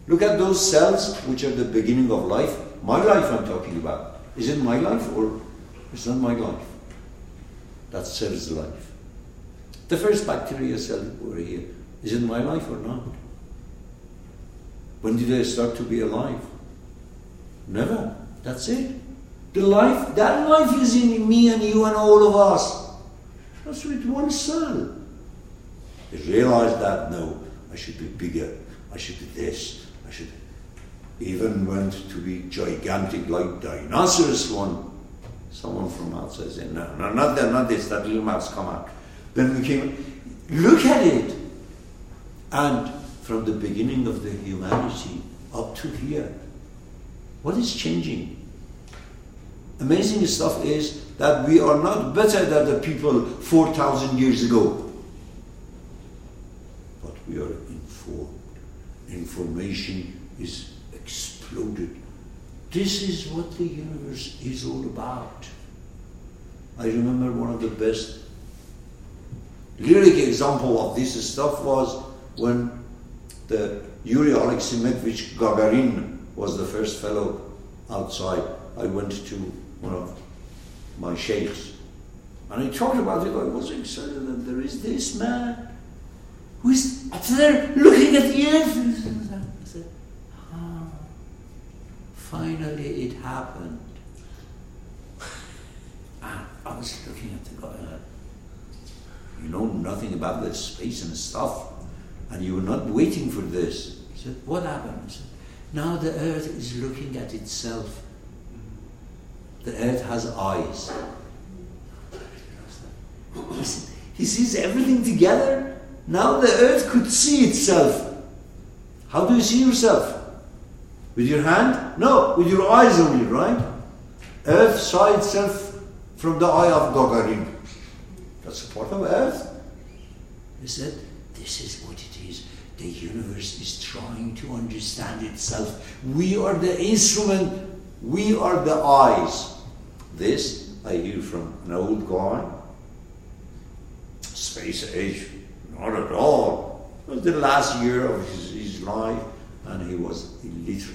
Look at those cells which are the beginning of life. My life I'm talking about. Is it my life or it's not my life? That cell's life. The first bacteria cell over here, is it my life or not? When did I start to be alive? Never. That's it. The life, that life is in me and you and all of us. That's with one cell. I realized that, no, I should be bigger. I should be this. I should even went to be gigantic like dinosaurs one. Someone from outside said, no, not that, not this, that little mouse come out. Then we came, look at it. And from the beginning of the humanity up to here, what is changing? Amazing stuff is that we are not better than the people 4,000 years ago. But we are informed. Information is exploded. This is what the universe is all about. I remember one of the best lyric example of this stuff was when the Yuri Alexeyevich Gagarin was the first fellow outside. I went to one of my sheikhs and he talked about it. I was excited that there is this man who is up there looking at the earth. I said, finally it happened. And I was looking at the guy, you know nothing about the space and stuff, and you were not waiting for this. He said, what happened? I said, now the earth is looking at itself. The earth has eyes. He sees everything together. Now the earth could see itself. How do you see yourself? With your hand? No, with your eyes only, right? Earth saw itself from the eye of Gagarin. That's a part of earth. He said, this is what it is. The universe is trying to understand itself. We are the instrument. We are the eyes. This I hear from an old guy. Space age, not at all. It was the last year of his life and he was illiterate.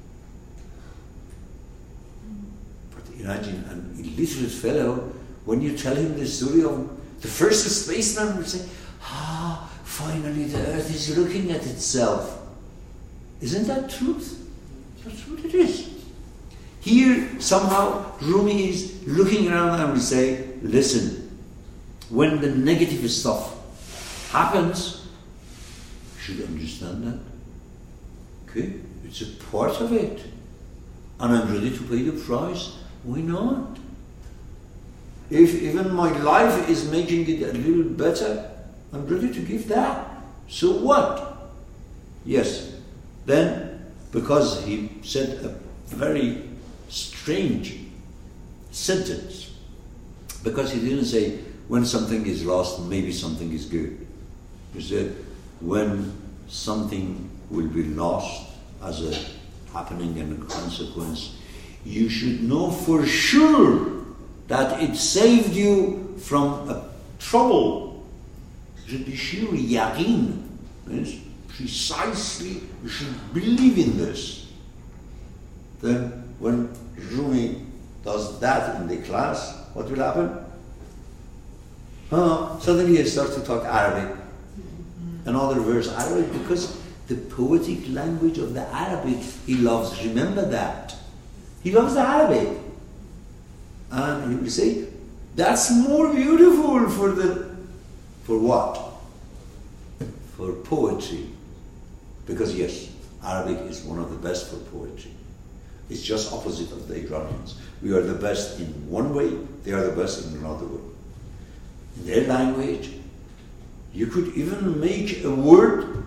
But imagine an illiterate fellow, when you tell him the story of the first spaceman, would say, finally the earth is looking at itself. Isn't that truth? That's what it is. Here, somehow, Rumi is looking around and will say, listen, when the negative stuff happens, you should understand that. Okay? It's a part of it. And I'm ready to pay the price. Why not? If even my life is making it a little better, I'm ready to give that. So what? Yes. Then, because he said a very strange sentence, because he didn't say, when something is lost, maybe something is good. He said, when something will be lost as a happening and a consequence, you should know for sure that it saved you from a trouble. You should be sure, yaqeen. Yes? Precisely, you should believe in this. Then, when Rumi does that in the class, what will happen? Suddenly he starts to talk Arabic. Another verse Arabic, because the poetic language of the Arabic he loves. Remember that. He loves the Arabic. And he will say, that's more beautiful for what? For poetry. Because yes, Arabic is one of the best for poetry. It's just opposite of the Iranians. We are the best in one way, they are the best in another way. In their language, you could even make a word,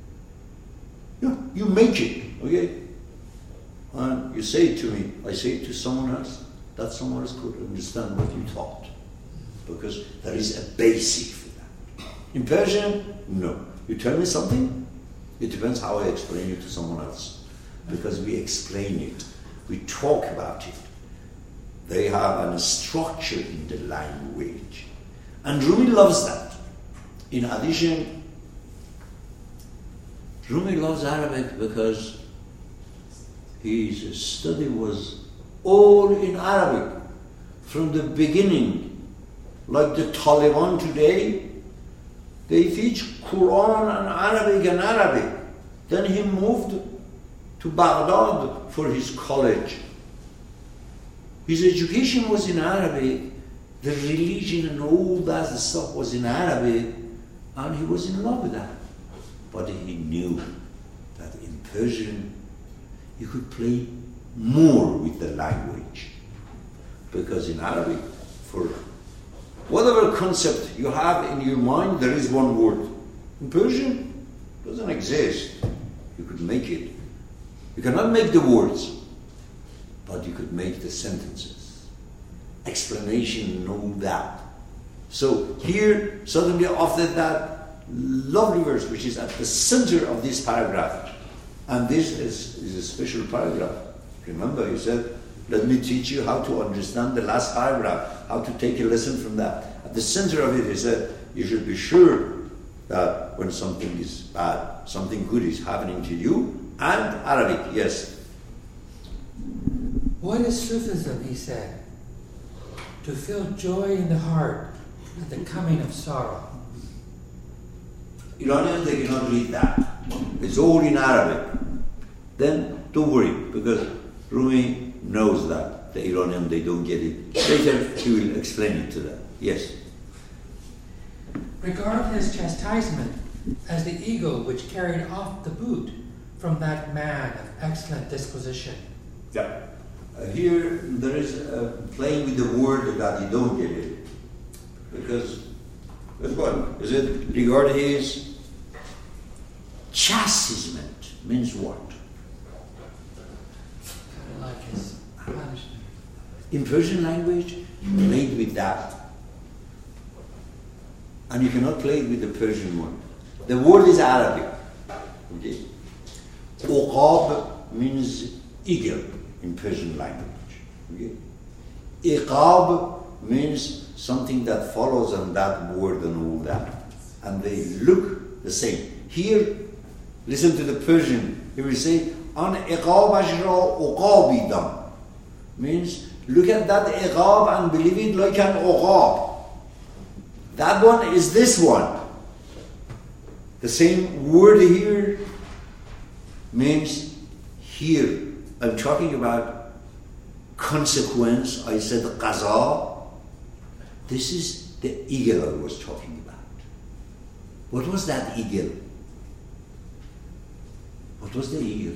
you make it, okay? And you say it to me, I say it to someone else, that someone else could understand what you taught. Because there is a basic for that. In Persian, no. You tell me something, it depends how I explain it to someone else. Because we explain it, we talk about it. They have a structure in the language. And Rumi loves that. In addition, Rumi loves Arabic because his study was all in Arabic from the beginning. Like the Taliban today, they teach Quran and Arabic. Then he moved to Baghdad for his college. His education was in Arabic, the religion and all that stuff was in Arabic, and he was in love with that. But he knew that in Persian you could play more with the language. Because in Arabic, for whatever concept you have in your mind, there is one word. In Persian, it doesn't exist. You could make it. You cannot make the words, but you could make the sentences. Explanation and all that. So here, suddenly after that lovely verse, which is at the center of this paragraph, and this is a special paragraph. Remember, he said, let me teach you how to understand the last paragraph, how to take a lesson from that. At the center of it, he said, you should be sure that when something is bad, something good is happening to you, and Arabic, yes. What is Sufism, he said? To feel joy in the heart at the coming of sorrow. Iranians, they cannot read that. It's all in Arabic. Then don't worry, because Rumi knows that. The Iranian, they don't get it. Later, he will explain it to them. Yes. Regard his chastisement as the eagle which carried off the boot from that man of excellent disposition. Yeah. Here, there is playing with the word that you don't get it. Because, that's what? Is it regard his chastisement means what? Kind of like his punishment. In Persian language, played with that. And you cannot play it with the Persian one. The word is Arabic. Okay. Uqab means eagle in Persian language. Okay. Iqab means something that follows on that word and all that. And they look the same. Here, listen to the Persian. He will say, An iqabash ra uqabidam. Means, look at that iqab and believe it like an uqab. That one is this one. The same word here means here. I'm talking about consequence. I said qaza. This is the eagle I was talking about. What was that eagle? What was the eagle?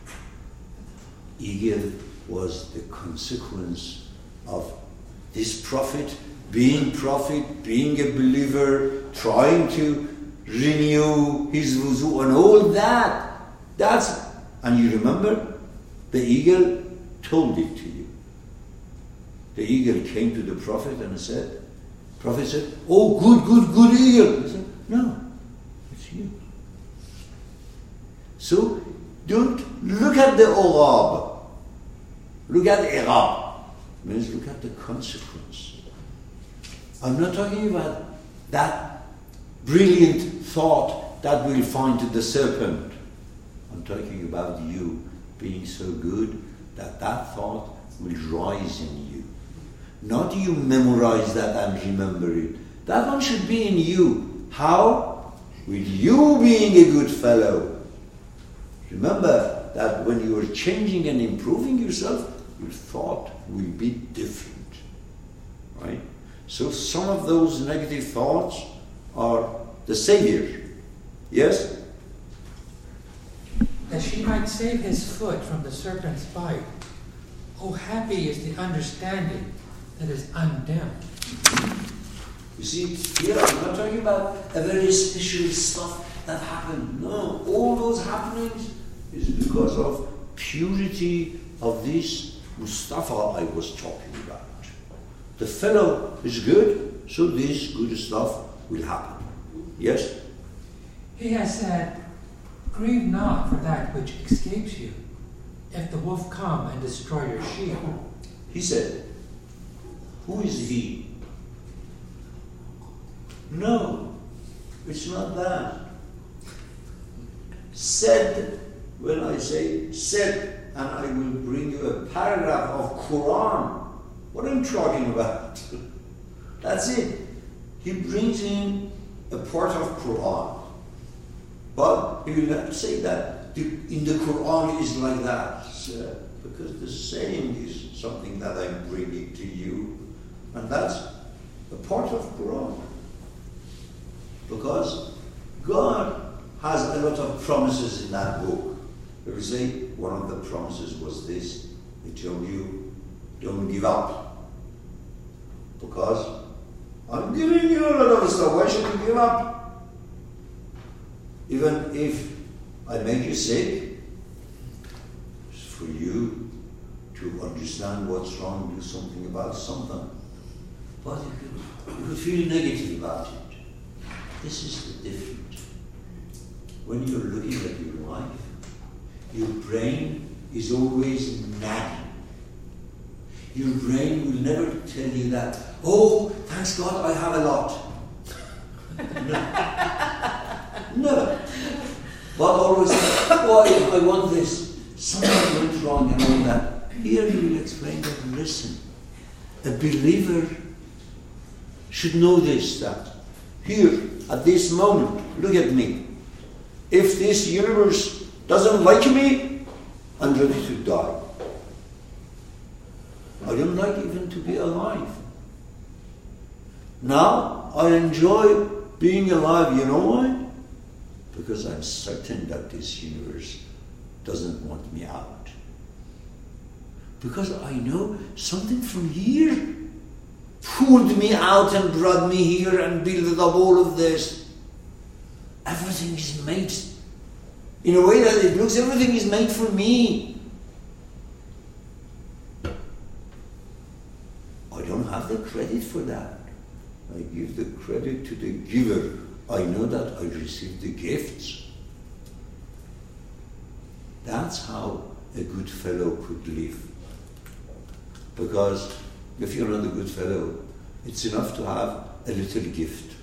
Eagle was the consequence of this prophet, being a believer, trying to renew his wuzu and all that. And you remember, the eagle told it to you. The eagle came to the prophet and prophet said, oh, good eagle. He said, no, it's you. So, don't look at the uqab. Look at iqab. Means look at the consequence. I'm not talking about that brilliant thought that will find the serpent. I'm talking about you being so good that thought will rise in you. Not you memorize that and remember it. That one should be in you. How? With you being a good fellow. Remember that when you are changing and improving yourself, your thought will be different. Right? So some of those negative thoughts are the savior. Yes? That she might save his foot from the serpent's bite. Oh, happy is the understanding that is undimmed. You see, here I'm not talking about a very special stuff that happened. No, all those happenings is because of purity of this Mustafa I was talking about. The fellow is good, so this good stuff will happen. Yes? He has said, grieve not for that which escapes you, if the wolf come and destroy your sheep. He said, who is he? No, it's not that. said, when I say said, and I will bring you a paragraph of Quran, what I'm talking about. That's it. He brings in a part of Quran. But he will not say that in the Quran is like that, because the saying is something that I'm bringing to you, and that's a part of Quran. Because God has a lot of promises in that book. They will say one of the promises was this: He told you, don't give up, because I'm giving you a lot of stuff. Why should you give up? Even if I make you sick, it's for you to understand what's wrong, do something about something. But you could feel negative about it. This is the difference. When you're looking at your life, your brain is always nagging. Your brain will never tell you that, oh, thanks God I have a lot. No. Never. But always, oh, I want this. Something went wrong and all that. Here he will explain that, listen, a believer should know this, that here, at this moment, look at me. If this universe doesn't like me, I'm ready to die. I don't like even to be alive. Now, I enjoy being alive. You know why? Because I'm certain that this universe doesn't want me out. Because I know something from here pulled me out and brought me here and built up all of this. Everything is made in a way that it looks, everything is made for me. I don't have the credit for that. I give the credit to the giver. I know that I received the gifts. That's how a good fellow could live. Because if you're not a good fellow, it's enough to have a little gift.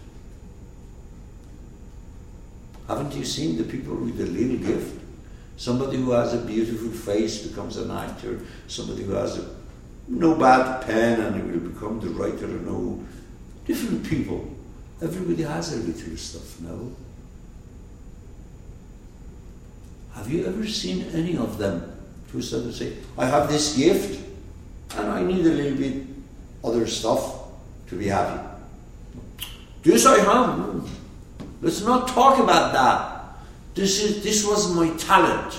Haven't you seen the people with a little gift? Somebody who has a beautiful face becomes an actor. Somebody who has no bad pen and he will become the writer. No, different people. Everybody has a little stuff, no? Have you ever seen any of them who sort of say, I have this gift and I need a little bit other stuff to be happy? This I have. Let's not talk about that. This was my talent.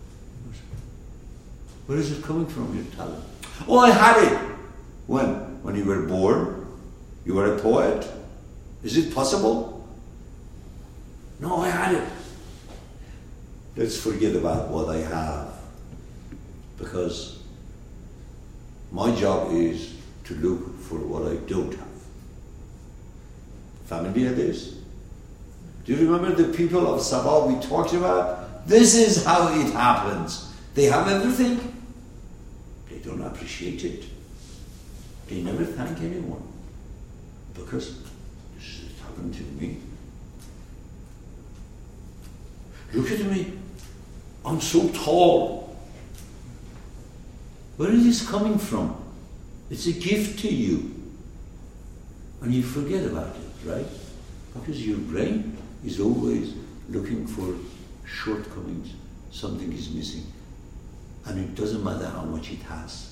Where is it coming from, your talent? Oh, I had it. When you were born? You were a poet? Is it possible? No, I had it. Let's forget about what I have. Because my job is to look for what I don't have. Familiar this? Do you remember the people of Sabah we talked about? This is how it happens. They have everything. They don't appreciate it. They never thank anyone. Because this has happened to me. Look at me. I'm so tall. Where is this coming from? It's a gift to you. And you forget about it, right? Because your brain is always looking for shortcomings. Something is missing. And it doesn't matter how much it has.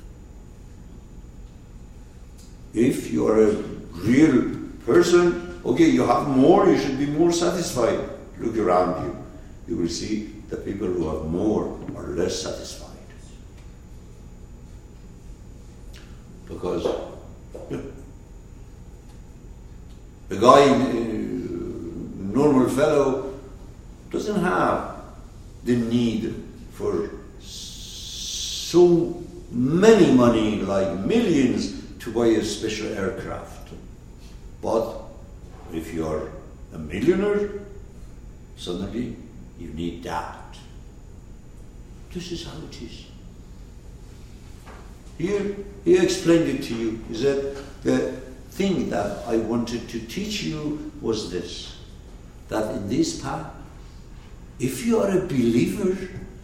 If you are a real person, okay, you have more, you should be more satisfied. Look around you. You will see the people who have more are less satisfied. Because the guy, normal fellow, doesn't have the need for so many money, like millions, to buy a special aircraft. But if you are a millionaire, suddenly you need that. This is how it is. Here, he explained it to you. He said, the thing that I wanted to teach you was this, that in this path, if you are a believer,